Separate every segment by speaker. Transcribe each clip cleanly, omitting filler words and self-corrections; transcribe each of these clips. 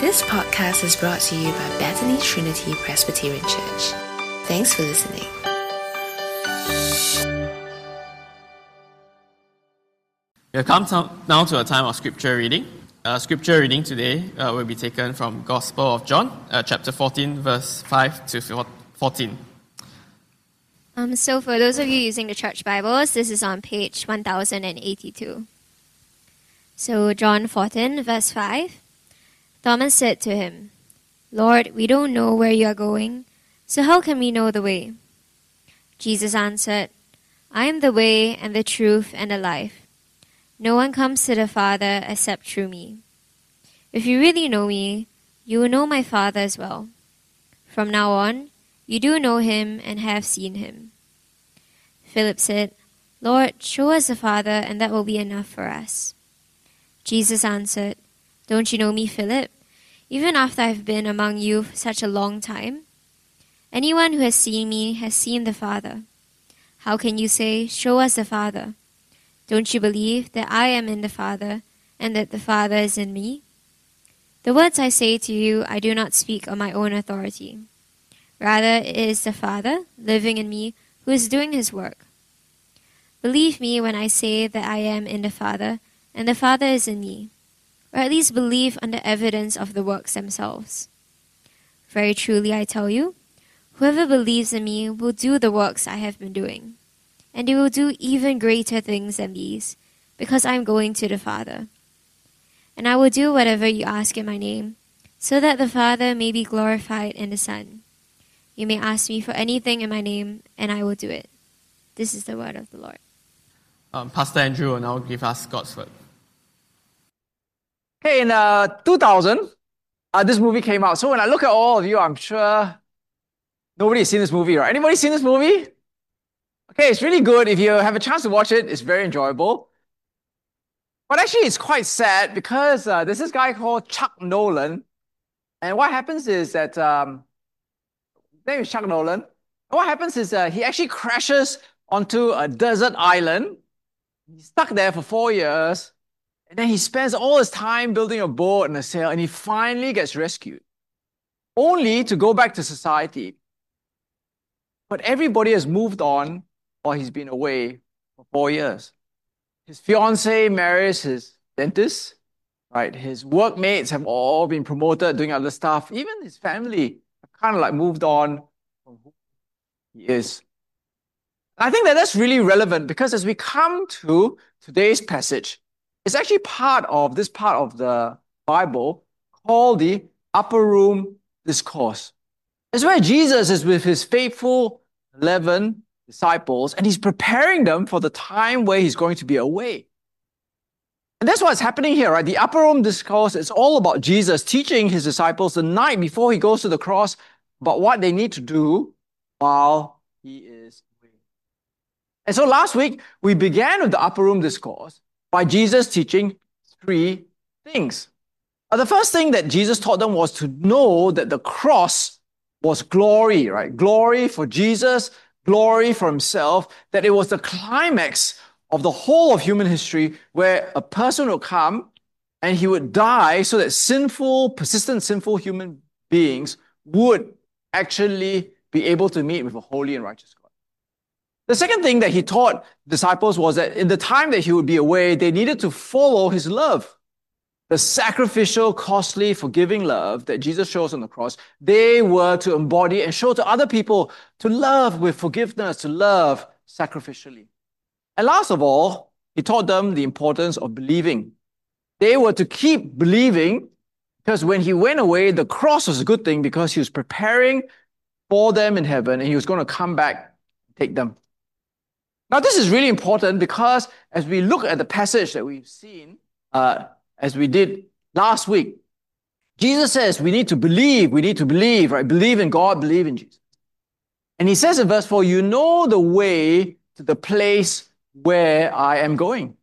Speaker 1: This podcast is brought to you by Bethany Trinity Presbyterian Church. Thanks for listening.
Speaker 2: We have come now to a time of scripture reading. Scripture reading today will be taken from Gospel of John, chapter 14, verse 5 to 14.
Speaker 3: So for those of you using the church Bibles, this is on page 1082. So John 14, verse 5. Thomas said to him, "Lord, we don't know where you are going, so how can we know the way?" Jesus answered, "I am the way and the truth and the life. No one comes to the Father except through me. If you really know me, you will know my Father as well. From now on, you do know him and have seen him." Philip said, "Lord, show us the Father, and that will be enough for us." Jesus answered, "Don't you know me, Philip? Even after I've been among you for such a long time? Anyone who has seen me has seen the Father. How can you say, 'Show us the Father'? Don't you believe that I am in the Father, and that the Father is in me? The words I say to you, I do not speak on my own authority. Rather, it is the Father, living in me, who is doing his work. Believe me when I say that I am in the Father, and the Father is in me. Or at least believe on the evidence of the works themselves. Very truly I tell you, whoever believes in me will do the works I have been doing, and they will do even greater things than these, because I am going to the Father. And I will do whatever you ask in my name, so that the Father may be glorified in the Son. You may ask me for anything in my name, and I will do it." This is the word of the Lord.
Speaker 2: Pastor Andrew will now give us God's word.
Speaker 4: Okay, in 2000, this movie came out. So when I look at all of you, I'm sure nobody's seen this movie, right? Anybody seen this movie? Okay, it's really good. If you have a chance to watch it, it's very enjoyable. But actually, it's quite sad because there's this guy called Chuck Nolan. And what happens is that, his name is Chuck Nolan. And what happens is he actually crashes onto a desert island. He's stuck there for 4 years. And then he spends all his time building a boat and a sail, and he finally gets rescued, only to go back to society. But everybody has moved on while he's been away for 4 years. His fiancée marries his dentist, right? His workmates have all been promoted, doing other stuff. Even his family have kind of like moved on from who he is. I think that that's really relevant because as we come to today's passage, it's actually part of this part of the Bible called the Upper Room Discourse. It's where Jesus is with his faithful 11 disciples and he's preparing them for the time where he's going to be away. And that's what's happening here, right? The Upper Room Discourse is all about Jesus teaching his disciples the night before he goes to the cross about what they need to do while he is away. And so last week, we began with the Upper Room Discourse by Jesus teaching 3 things. The first thing that Jesus taught them was to know that the cross was glory, right? Glory for Jesus, glory for himself, that it was the climax of the whole of human history where a person would come and he would die so that persistent sinful human beings would actually be able to meet with a holy and righteous God. The second thing that he taught disciples was that in the time that he would be away, they needed to follow his love. The sacrificial, costly, forgiving love that Jesus shows on the cross, they were to embody and show to other people to love with forgiveness, to love sacrificially. And last of all, he taught them the importance of believing. They were to keep believing because when he went away, the cross was a good thing because he was preparing for them in heaven and he was going to come back and take them. Now, this is really important because as we look at the passage that we've seen, as we did last week, Jesus says we need to believe, right? Believe in God, believe in Jesus. And he says in verse 4, you know the way to the place where I am going.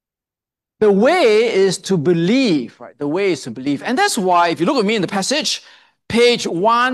Speaker 4: The way is to believe, right? The way is to believe. And that's why, if you look at me in the passage, page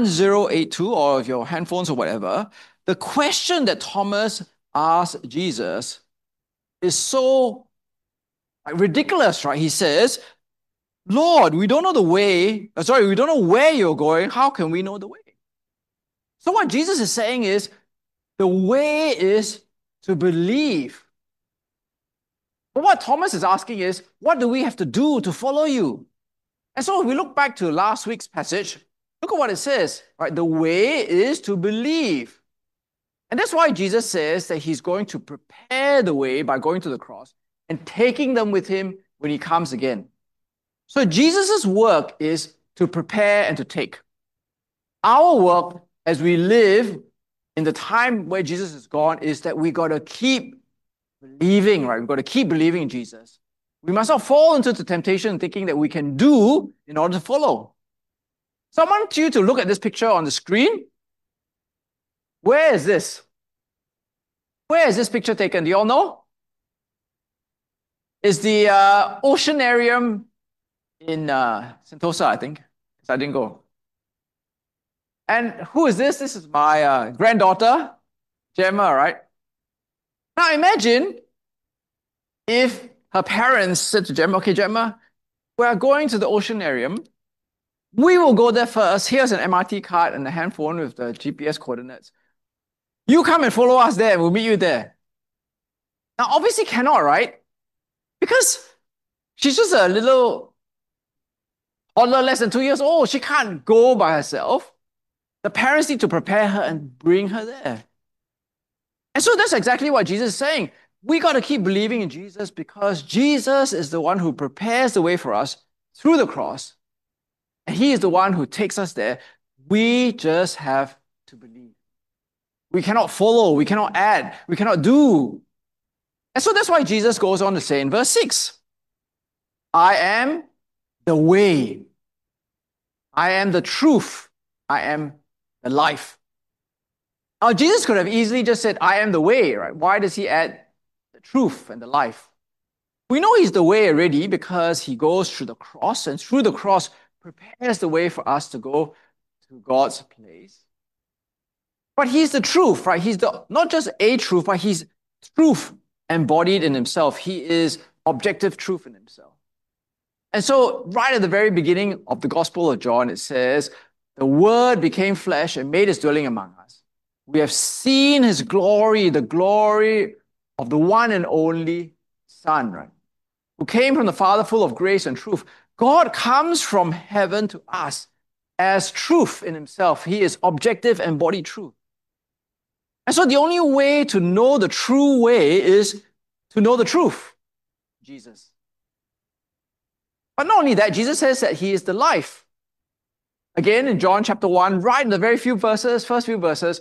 Speaker 4: 1082, or of your handphones or whatever, the question that Thomas asked Jesus is so ridiculous, right? He says, Lord, we don't know the way. We don't know where you're going. How can we know the way? So what Jesus is saying is, the way is to believe. But what Thomas is asking is, what do we have to do to follow you? And so if we look back to last week's passage, look at what it says, right? The way is to believe. And that's why Jesus says that he's going to prepare the way by going to the cross and taking them with him when he comes again. So Jesus' work is to prepare and to take. Our work as we live in the time where Jesus is gone is that we got to keep believing, right? We've got to keep believing in Jesus. We must not fall into the temptation thinking that we can do in order to follow. So I want you to look at this picture on the screen. Where is this? Where is this picture taken? Do you all know? It's the Oceanarium in Sentosa, I think. So I didn't go. And who is this? This is my granddaughter, Gemma, right? Now imagine if her parents said to Gemma, okay, Gemma, we're going to the Oceanarium. We will go there first. Here's an MRT card and a handphone with the GPS coordinates. You come and follow us there. We'll meet you there. Now, obviously cannot, right? Because she's just a little toddler, less than 2 years old. She can't go by herself. The parents need to prepare her and bring her there. And so that's exactly what Jesus is saying. We got to keep believing in Jesus because Jesus is the one who prepares the way for us through the cross. And he is the one who takes us there. We just have to believe. We cannot follow, we cannot add, we cannot do. And so that's why Jesus goes on to say in verse 6, I am the way. I am the truth. I am the life. Now, Jesus could have easily just said, I am the way, right? Why does he add the truth and the life? We know he's the way already because he goes through the cross, and through the cross prepares the way for us to go to God's place. But he's the truth, right? He's not just a truth, but he's truth embodied in himself. He is objective truth in himself. And so right at the very beginning of the Gospel of John, it says, the Word became flesh and made his dwelling among us. We have seen his glory, the glory of the one and only Son, right? Who came from the Father full of grace and truth. God comes from heaven to us as truth in himself. He is objective embodied truth. And so the only way to know the true way is to know the truth, Jesus. But not only that, Jesus says that he is the life. Again, in John chapter 1, right in the very first few verses,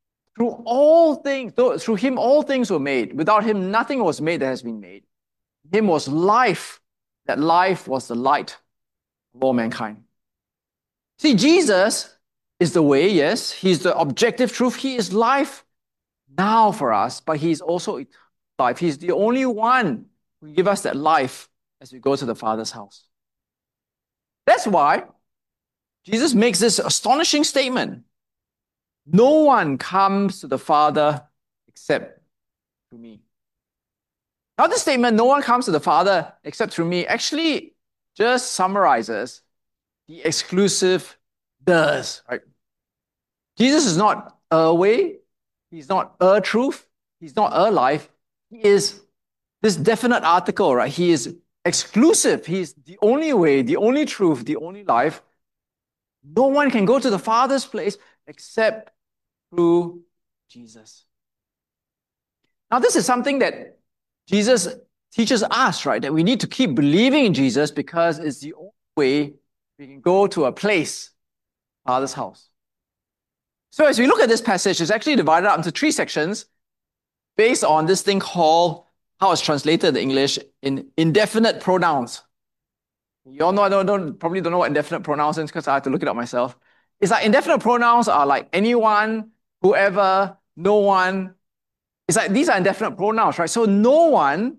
Speaker 4: through him all things were made. Without him nothing was made that has been made. Him was life. That life was the light of all mankind. See, Jesus is the way, yes. He's the objective truth. He is life now for us, but he's also life. He's the only one who gives us that life as we go to the Father's house. That's why Jesus makes this astonishing statement. No one comes to the Father except through me. Now this statement, no one comes to the Father except through me, actually just summarizes the exclusive does, right? Jesus is not a way, he's not a truth, he's not a life, he is this definite article, right? He is exclusive, he's the only way, the only truth, the only life. No one can go to the Father's place except through Jesus. Now this is something that Jesus teaches us, right? That we need to keep believing in Jesus because it's the only way we can go to a place, Father's house. So as we look at this passage, it's actually divided up into 3 sections based on this thing called, how it's translated in English, in indefinite pronouns. You all know I probably don't know what indefinite pronouns is because I have to look it up myself. It's like indefinite pronouns are like anyone, whoever, no one. It's like these are indefinite pronouns, right? So no one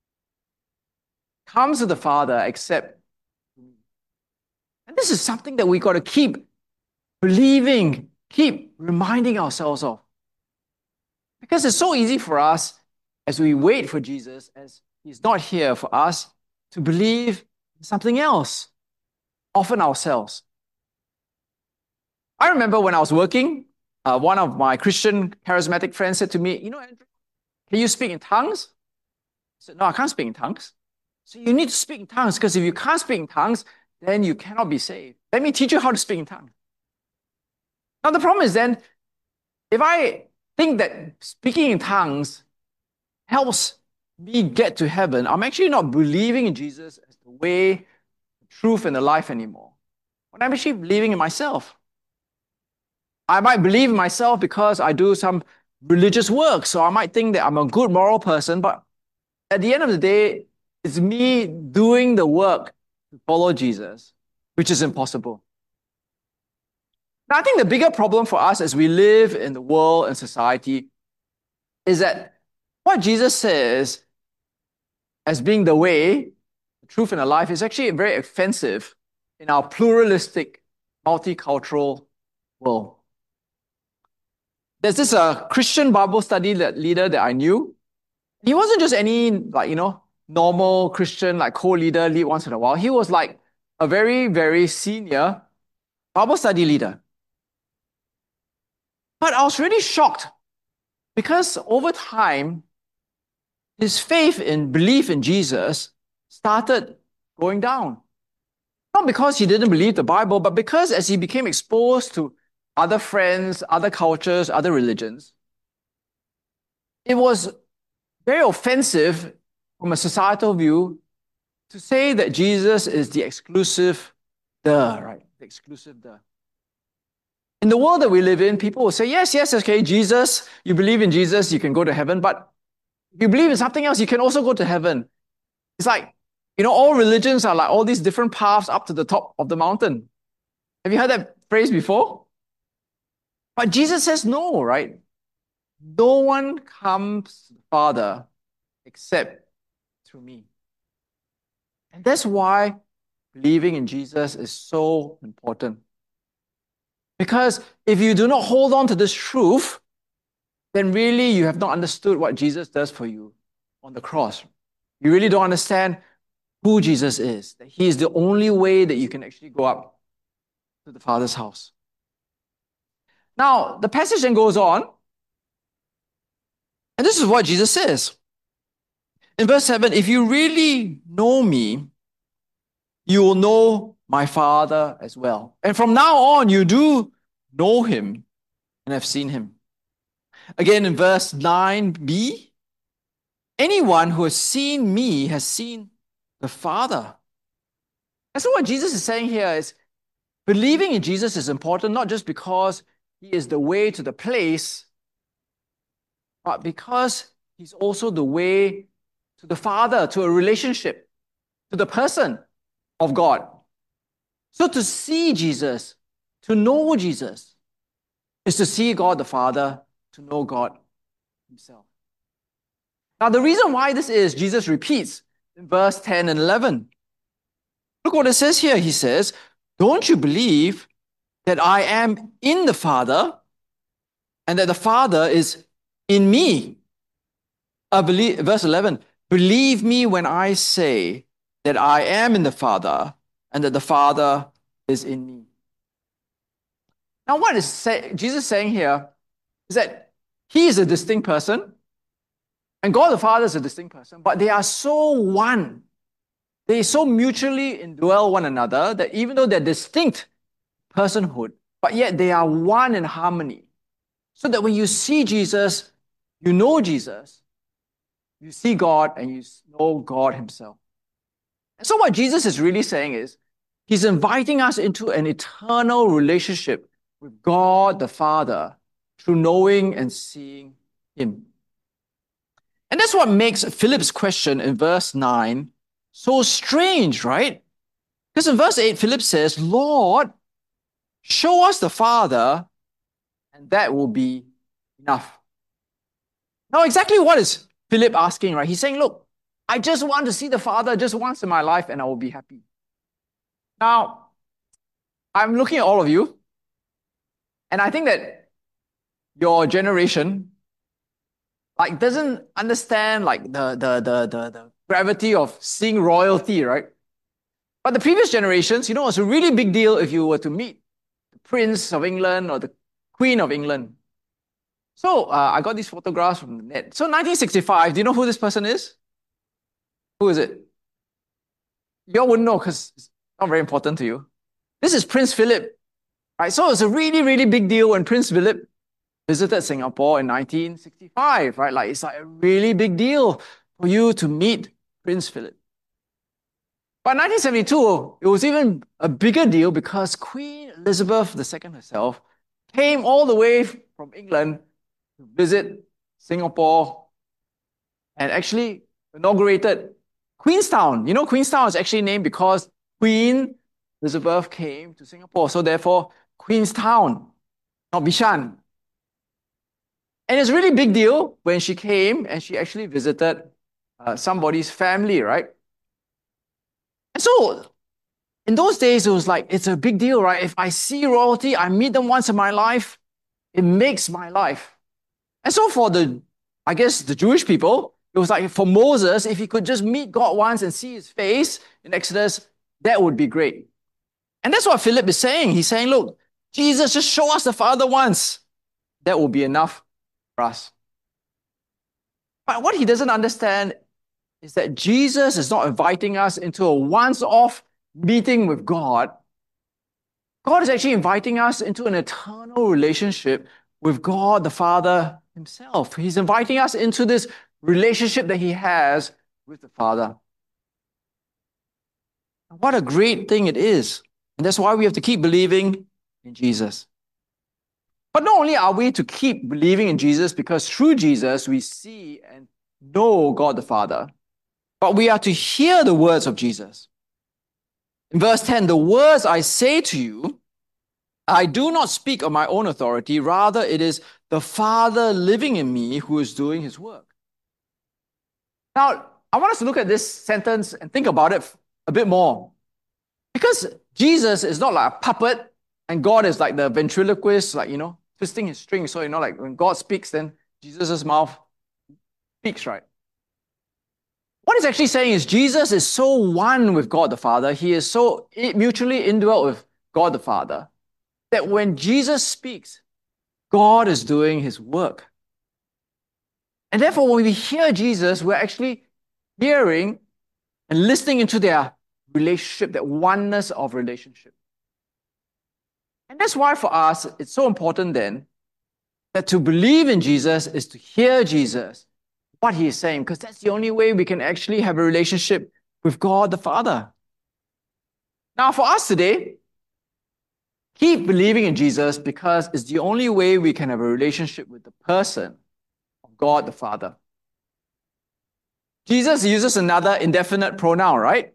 Speaker 4: comes to the Father except me. And this is something that we got to keep believing, keep reminding ourselves of. Because it's so easy for us as we wait for Jesus, as he's not here for us, to believe in something else. often ourselves. I remember when I was working, one of my Christian charismatic friends said to me, Andrew, can you speak in tongues? I said, no, I can't speak in tongues. So you need to speak in tongues, because if you can't speak in tongues, then you cannot be saved. Let me teach you how to speak in tongues. Now the problem is then, if I think that speaking in tongues helps me get to heaven, I'm actually not believing in Jesus as the way, the truth, and the life anymore. But I'm actually believing in myself. I might believe in myself because I do some religious work, so I might think that I'm a good moral person, but at the end of the day, it's me doing the work to follow Jesus, which is impossible. Now, I think the bigger problem for us as we live in the world and society is that what Jesus says as being the way, the truth, and the life is actually very offensive in our pluralistic, multicultural world. There's this Christian Bible study leader that I knew. He wasn't just any, normal Christian, co-leader, lead once in a while. He was like a very, very senior Bible study leader. But I was really shocked because over time, his faith and belief in Jesus started going down. Not because he didn't believe the Bible, but because as he became exposed to other friends, other cultures, other religions, it was very offensive from a societal view to say that Jesus is the exclusive the. In the world that we live in, people will say, yes, okay, Jesus, you believe in Jesus, you can go to heaven, but if you believe in something else, you can also go to heaven. It's like, all religions are like all these different paths up to the top of the mountain. Have you heard that phrase before? But Jesus says no, right? No one comes to the Father except through me. And that's why believing in Jesus is so important. Because if you do not hold on to this truth, then really you have not understood what Jesus does for you on the cross. You really don't understand who Jesus is, that he is the only way that you can actually go up to the Father's house. Now, the passage then goes on, and this is what Jesus says. In verse 7, if you really know me, you will know my Father as well. And from now on, you do know him and have seen him. Again, in verse 9b, anyone who has seen me has seen the Father. And so what Jesus is saying here is, believing in Jesus is important, not just because he is the way to the place, but because he's also the way to the Father, to a relationship, to the person of God. So to see Jesus, to know Jesus, is to see God the Father, to know God himself. Now the reason why this is, Jesus repeats in verse 10 and 11. Look what it says here. He says, don't you believe that I am in the Father and that the Father is in me? Verse 11, believe me when I say that I am in the Father and that the Father is in me. Now what is Jesus saying here is that he is a distinct person and God the Father is a distinct person, but they are so one. They so mutually indwell one another that even though they're distinct personhood, but yet they are one in harmony. So that when you see Jesus, you know Jesus, you see God, and you know God himself. And so what Jesus is really saying is, he's inviting us into an eternal relationship with God the Father through knowing and seeing him. And that's what makes Philip's question in verse 9 so strange, right? Because in verse 8, Philip says, Lord, show us the Father, and that will be enough. Now, exactly what is Philip asking, right? He's saying, look, I just want to see the Father just once in my life, and I will be happy. Now, I'm looking at all of you, and I think that your generation doesn't understand the gravity of seeing royalty, right? But the previous generations, it was a really big deal if you were to meet the Prince of England or the Queen of England. So I got these photographs from the net. So 1965, do you know who this person is? Who is it? You all wouldn't know because it's not very important to you. This is Prince Philip. Right? So it's a really, really big deal when Prince Philip visited Singapore in 1965. Right? Like, it's like a really big deal for you to meet Prince Philip. But in 1972, it was even a bigger deal because Queen Elizabeth II herself came all the way from England to visit Singapore and actually inaugurated Queenstown. You know, Queenstown is actually named because Queen Elizabeth came to Singapore. So therefore, Queenstown, not Bishan. And it's a really big deal when she came and she actually visited somebody's family, right? And so, in those days, it was like, it's a big deal, right? If I see royalty, I meet them once in my life, it makes my life. And so for the Jewish people, it was like for Moses, if he could just meet God once and see his face in Exodus, that would be great. And that's what Philip is saying. He's saying, look, Jesus, just show us the Father once. That will be enough for us. But what he doesn't understand is that Jesus is not inviting us into a once-off meeting with God. God is actually inviting us into an eternal relationship with God the Father himself. He's inviting us into this relationship that he has with the Father. What a great thing it is. And that's why we have to keep believing in Jesus. But not only are we to keep believing in Jesus because through Jesus we see and know God the Father, but we are to hear the words of Jesus. In verse 10, the words I say to you, I do not speak on my own authority, rather it is the Father living in me who is doing his work. Now, I want us to look at this sentence and think about it a bit more. Because Jesus is not like a puppet and God is like the ventriloquist, like, twisting his strings. So, like when God speaks, then Jesus' mouth speaks, right? What he's actually saying is Jesus is so one with God the Father, he is so mutually indwelt with God the Father, that when Jesus speaks, God is doing his work. And therefore, when we hear Jesus, we're actually hearing and listening into their relationship, that oneness of relationship. And that's why for us, it's so important then that to believe in Jesus is to hear Jesus, what he is saying, because that's the only way we can actually have a relationship with God the Father. Now, for us today, keep believing in Jesus because it's the only way we can have a relationship with the person of God the Father. Jesus uses another indefinite pronoun, right?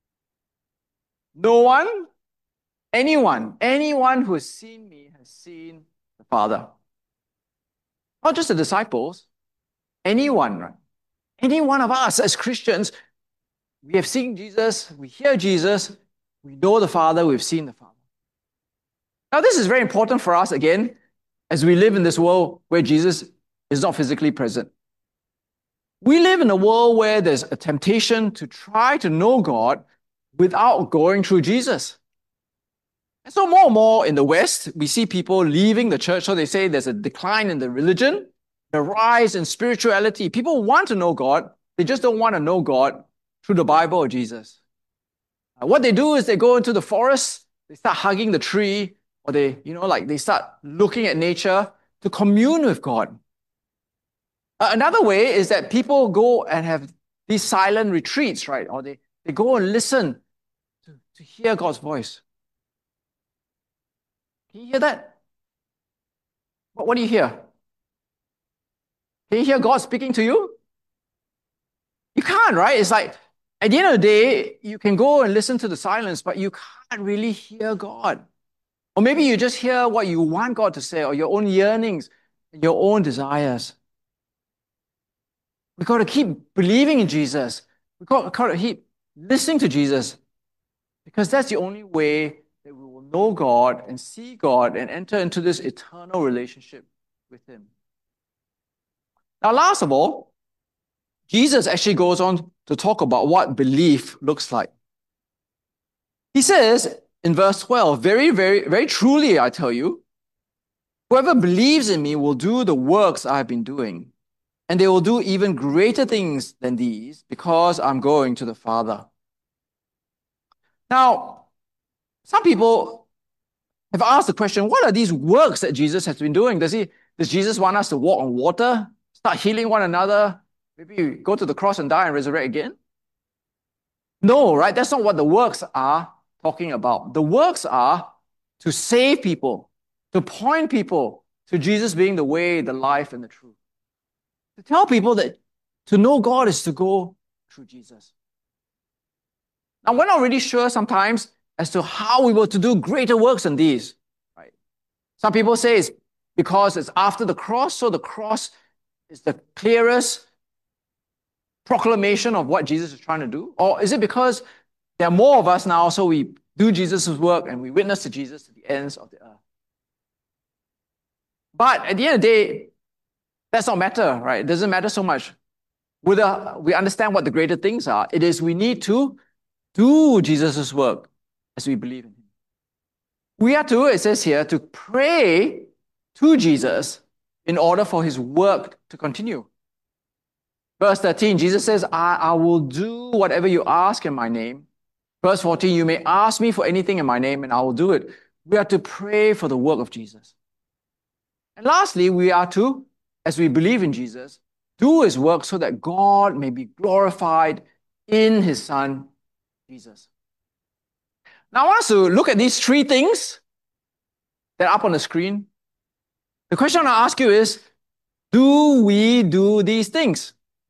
Speaker 4: No one, anyone who has seen me has seen the Father. Not just the disciples, anyone, right? Any one of us as Christians, we have seen Jesus, we hear Jesus, we know the Father, we've seen the Father. Now, this is very important for us, again, as we live in this world where Jesus is not physically present. We live in a world where there's a temptation to try to know God without going through Jesus. And so more and more in the West, we see people leaving the church. So they say there's a decline in the religion, the rise in spirituality. People want to know God. They just don't want to know God through the Bible or Jesus. What they do is they go into the forest, they start hugging the tree, or they start looking at nature to commune with God. Another way is that people go and have these silent retreats, right? Or they go and listen to hear God's voice. Can you hear that? What do you hear? Can you hear God speaking to you? You can't, right? It's like, at the end of the day, you can go and listen to the silence, but you can't really hear God. Or maybe you just hear what you want God to say, or your own yearnings, your own desires. We've got to keep believing in Jesus. We've got to keep listening to Jesus, because that's the only way that we will know God and see God and enter into this eternal relationship with him. Now, last of all, Jesus actually goes on to talk about what belief looks like. He says in verse 12, very, very, very truly, I tell you, whoever believes in me will do the works I have been doing, and they will do even greater things than these, because I'm going to the Father. Now, some people have asked the question, what are these works that Jesus has been doing? Does Jesus want us to walk on water, start healing one another, maybe go to the cross and die and resurrect again? No, right? That's not what the works are talking about. The works are to save people, to point people to Jesus being the way, the life, and the truth. To tell people that to know God is to go through Jesus. Now, we're not really sure sometimes as to how we were to do greater works than these. Right? Some people say it's because it's after the cross, so the cross is the clearest proclamation of what Jesus is trying to do? Or is it because there are more of us now, so we do Jesus' work and we witness to Jesus to the ends of the earth? But at the end of the day, that's not matter, right? It doesn't matter so much whether we understand what the greater things are. It is we need to do Jesus' work as we believe in him. We are to, it says here, to pray to Jesus in order for his work to continue. Verse 13, Jesus says, I will do whatever you ask in my name. Verse 14, you may ask me for anything in my name and I will do it. We are to pray for the work of Jesus. And lastly, we are to, as we believe in Jesus, do his work so that God may be glorified in his Son, Jesus. Now I want us to look at these three things that are up on the screen. The question I want to ask you is, do we do these things?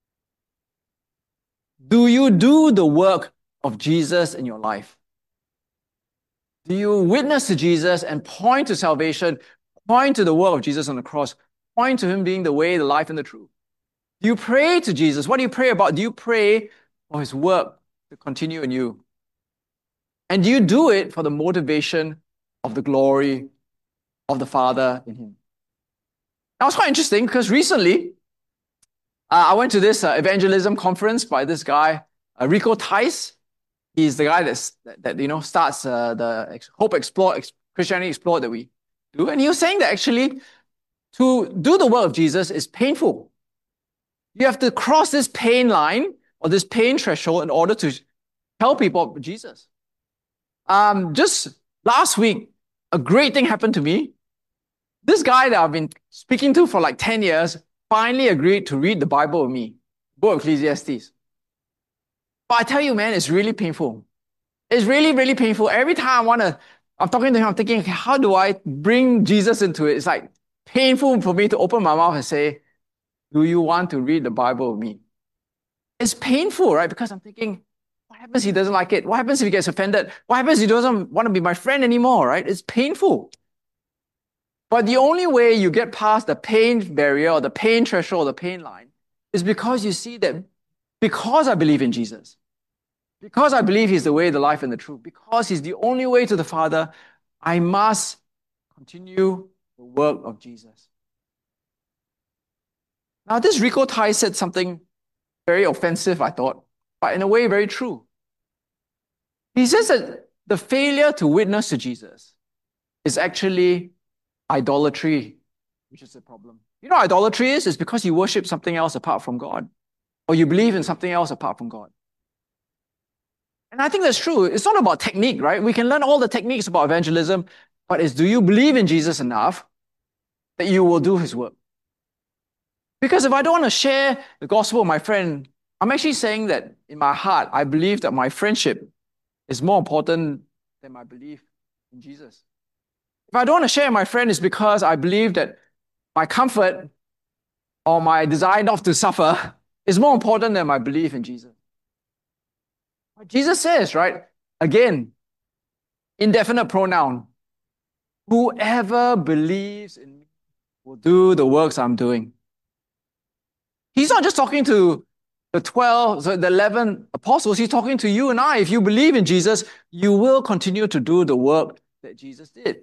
Speaker 4: Do you do the work of Jesus in your life? Do you witness to Jesus and point to salvation, point to the work of Jesus on the cross, point to him being the way, the life, and the truth? Do you pray to Jesus? What do you pray about? Do you pray for his work to continue in you? And do you do it for the motivation of the glory of the Father in him? Now, it's quite interesting because recently, I went to this evangelism conference by this guy, Rico Tice. He's the guy that starts the Hope Explore, Christianity Explored that we do. And he was saying that actually to do the work of Jesus is painful. You have to cross this pain line or this pain threshold in order to tell people about Jesus. Just last week, a great thing happened to me. This guy that I've been speaking to for like 10 years finally agreed to read the Bible with me, book of Ecclesiastes. But I tell you, man, it's really painful. It's really, really painful. Every time I'm talking to him, I'm thinking, okay, how do I bring Jesus into it? It's like painful for me to open my mouth and say, do you want to read the Bible with me? It's painful, right? Because I'm thinking, what happens if he doesn't like it? What happens if he gets offended? What happens if he doesn't want to be my friend anymore, right? It's painful. But the only way you get past the pain barrier or the pain threshold or the pain line is because you see that because I believe in Jesus, because I believe he's the way, the life, and the truth, because he's the only way to the Father, I must continue the work of Jesus. Now, this Rico Tice said something very offensive, I thought, but in a way very true. He says that the failure to witness to Jesus is actually idolatry, which is the problem. You know what idolatry is? It's because you worship something else apart from God, or you believe in something else apart from God. And I think that's true. It's not about technique, right? We can learn all the techniques about evangelism, but it's do you believe in Jesus enough that you will do his work? Because if I don't want to share the gospel with my friend, I'm actually saying that in my heart, I believe that my friendship is more important than my belief in Jesus. If I don't want to share with my friend, it's because I believe that my comfort or my desire not to suffer is more important than my belief in Jesus. But Jesus says, right, again, indefinite pronoun, whoever believes in me will do the works I'm doing. He's not just talking to the 11 apostles, he's talking to you and I. If you believe in Jesus, you will continue to do the work that Jesus did.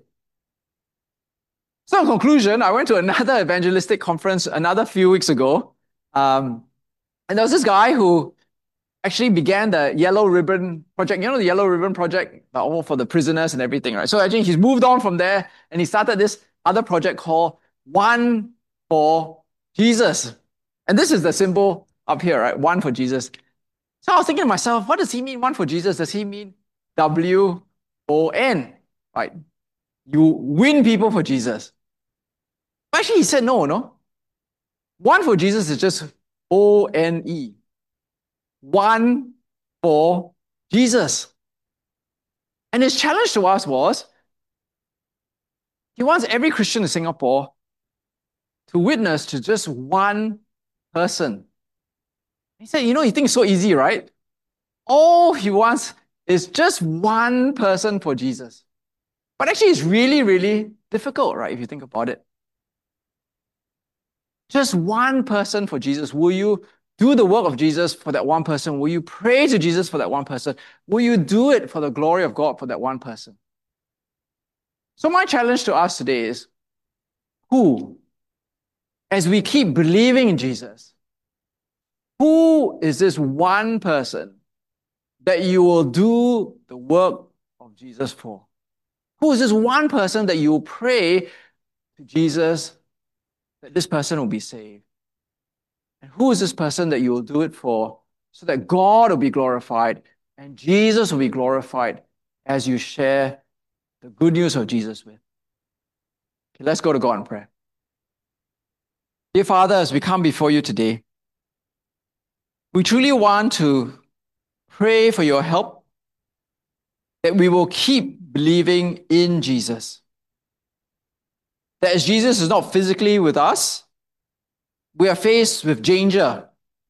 Speaker 4: So in conclusion, I went to another evangelistic conference another few weeks ago. And there was this guy who actually began the Yellow Ribbon Project. You know the Yellow Ribbon Project? All for the prisoners and everything, right? So actually he's moved on from there and he started this other project called One for Jesus. And this is the symbol up here, right? One for Jesus. So I was thinking to myself, what does he mean, one for Jesus? Does he mean W-O-N, right? You win people for Jesus. But actually he said no. One for Jesus is just O-N-E. One for Jesus. And his challenge to us was, he wants every Christian in Singapore to witness to just one person. He said, he thinks it's so easy, right? All he wants is just one person for Jesus. But actually it's really, really difficult, right? If you think about it. Just one person for Jesus. Will you do the work of Jesus for that one person? Will you pray to Jesus for that one person? Will you do it for the glory of God for that one person? So my challenge to us today is, who, as we keep believing in Jesus, who is this one person that you will do the work of Jesus for? Who is this one person that you will pray to Jesus that this person will be saved? And who is this person that you will do it for so that God will be glorified and Jesus will be glorified as you share the good news of Jesus with? Okay, let's go to God in prayer. Dear Father, as we come before you today, we truly want to pray for your help, that we will keep believing in Jesus. That as Jesus is not physically with us, we are faced with danger.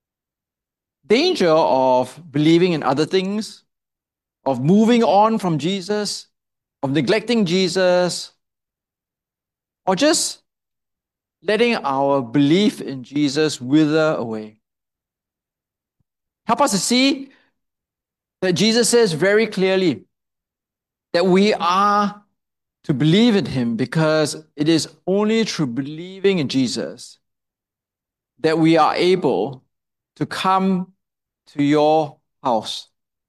Speaker 4: Danger of believing in other things, of moving on from Jesus, of neglecting Jesus, or just letting our belief in Jesus wither away. Help us to see that Jesus says very clearly that we are to believe in him because it is only through believing in Jesus that we are able to come to your house.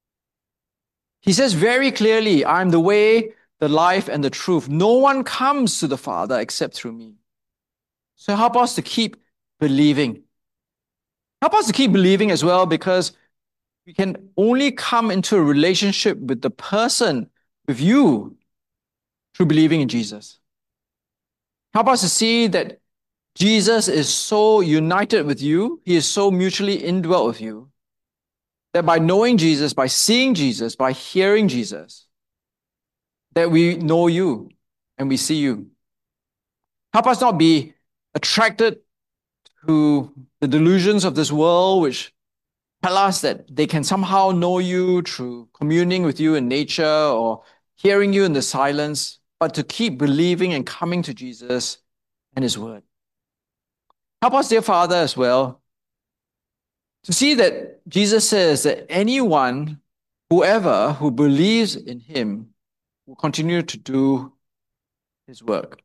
Speaker 4: He says very clearly, I am the way, the life, and the truth. No one comes to the Father except through me. So help us to keep believing. Help us to keep believing as well, because we can only come into a relationship with the person, with you, through believing in Jesus. Help us to see that Jesus is so united with you, he is so mutually indwelt with you, that by knowing Jesus, by seeing Jesus, by hearing Jesus, that we know you and we see you. Help us not be attracted to the delusions of this world, which tell us that they can somehow know you through communing with you in nature or hearing you in the silence, but to keep believing and coming to Jesus and his word. Help us, dear Father, as well, to see that Jesus says that anyone, whoever who believes in him will continue to do his work.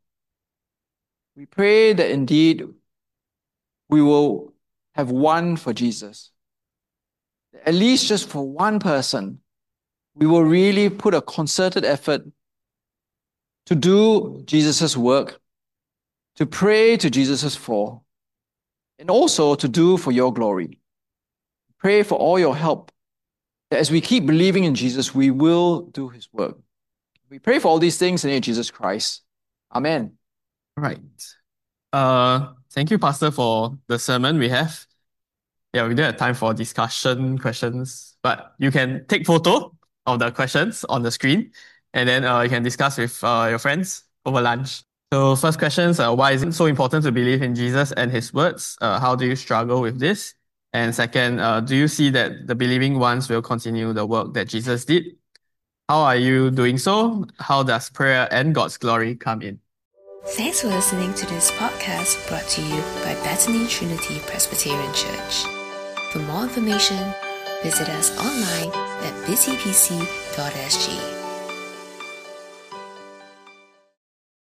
Speaker 4: We pray that indeed we will have one for Jesus. At least just for one person, we will really put a concerted effort to do Jesus' work, to pray to Jesus for, and also to do for your glory. Pray for all your help, that as we keep believing in Jesus, we will do his work. We pray for all these things in the name of Jesus Christ. Amen.
Speaker 2: Right. Thank you, Pastor, for the sermon we have. Yeah, we don't have time for discussion questions, but you can take photo of the questions on the screen, and then you can discuss with your friends over lunch. So first question is, why is it so important to believe in Jesus and his words? How do you struggle with this? And second, do you see that the believing ones will continue the work that Jesus did? How are you doing so? How does prayer and God's glory come in?
Speaker 1: Thanks for listening to this podcast brought to you by Bethany Trinity Presbyterian Church. For more information, visit us online at busypc.sg.